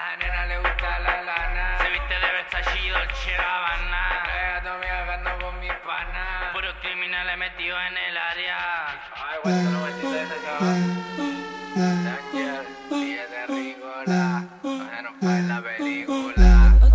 la nena le gusta la lana. Se viste de Versace y Dolce Gabbana. Trae a tu amiga que ando con mis panas. Puros criminales metidos en el área. Ay, cuánto no maldita esa chaval. Daniel, billete rícola. No nos fue en la película.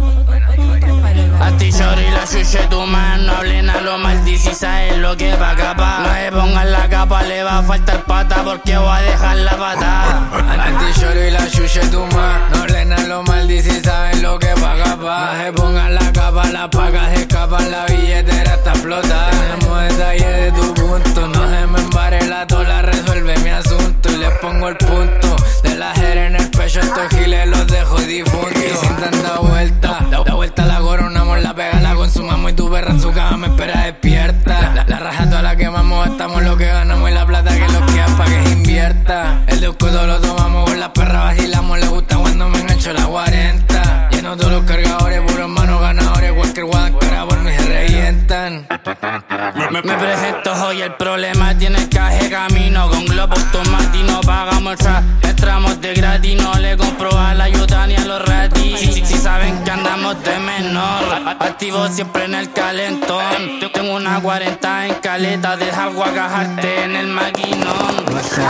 A ti y la chuche tu mano, no hablen a lo maldici, sabes lo que va capaz. No se pongan la capa, le va a faltar pata porque voy a dejar la pata. Anti-short y la chuche tu mano, no hablen a lo maldici, saben lo que va capaz. No se pongan la capa, las pagas escapan, la billetera está explotada. Tenemos detalles de tu punto, no se me embare la tola, resuelve mi asunto y les pongo el punto. De la jera en el pecho, estos giles los dejo difuntos. Y sin tanta vuelta, la vuelta la coronamos, la pega la consumamos y tu perra en su cama me espera despierta. La raja toda la quemamos, gastamos lo que ganamos y la plata que los queda pa' que se invierta. El de todo lo tomamos, con las perras vacilamos, le gusta cuando me engancho la 40. Lleno todos los cargadores, puros manos ganadores, cualquier guancara por mí se revientan. Me presento hoy, el problema tiene caje camino. Con globo automático no pagamos trap, entramos de gratis, no le compro a la yuta ni a los ratis. Si saben que andamos de menor, activo siempre en el calentón. Tengo una 40 en caleta, deja guacajarte en el maquinón.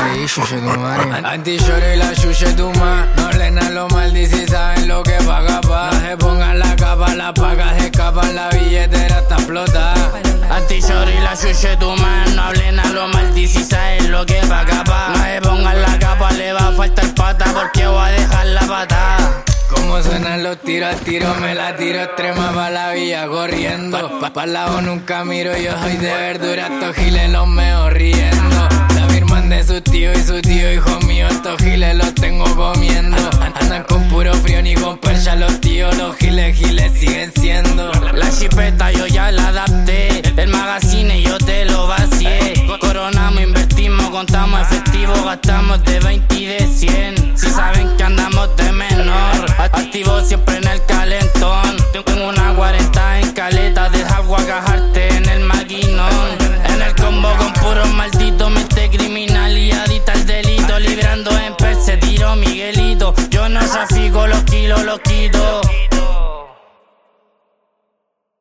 Anti-short y la chuche tu mano, no hablen a lo maldici, saben lo que va capaz. No se pongan la capa, las pagas escapan, la billetera está explotada. Anti-short y la chuche tu mano, no hablen a lo maldici, saben lo que va capaz. No se pongan la capa, le va a faltar pata porque voy a dejar la patada. Como suenan los tiros, al tiro me la tiro extrema pa' la villa corriendo. Pa' el lado nunca miro, yo soy de verdura, estos giles los meo riendo. La firman de su tío y su tío, hijo mío, estos giles los tengo comiendo. Andan con puro frío ni con percha los tíos, los giles siguen siendo. La chipeta yo ya la adapté, el magazine yo te lo vacié. Coronamos, invertimos, contamos efectivo, gastamos de 20 y de 100. Si saben que andamos de menor, activo siempre en el calentón. Tengo una 40 en caleta, deja guacajarte en el maquinón. En el combo con puros malditos, mente criminal y adicta al delito. Librando en perse, tiro Miguelito. Yo no trafico, los kilos los quito.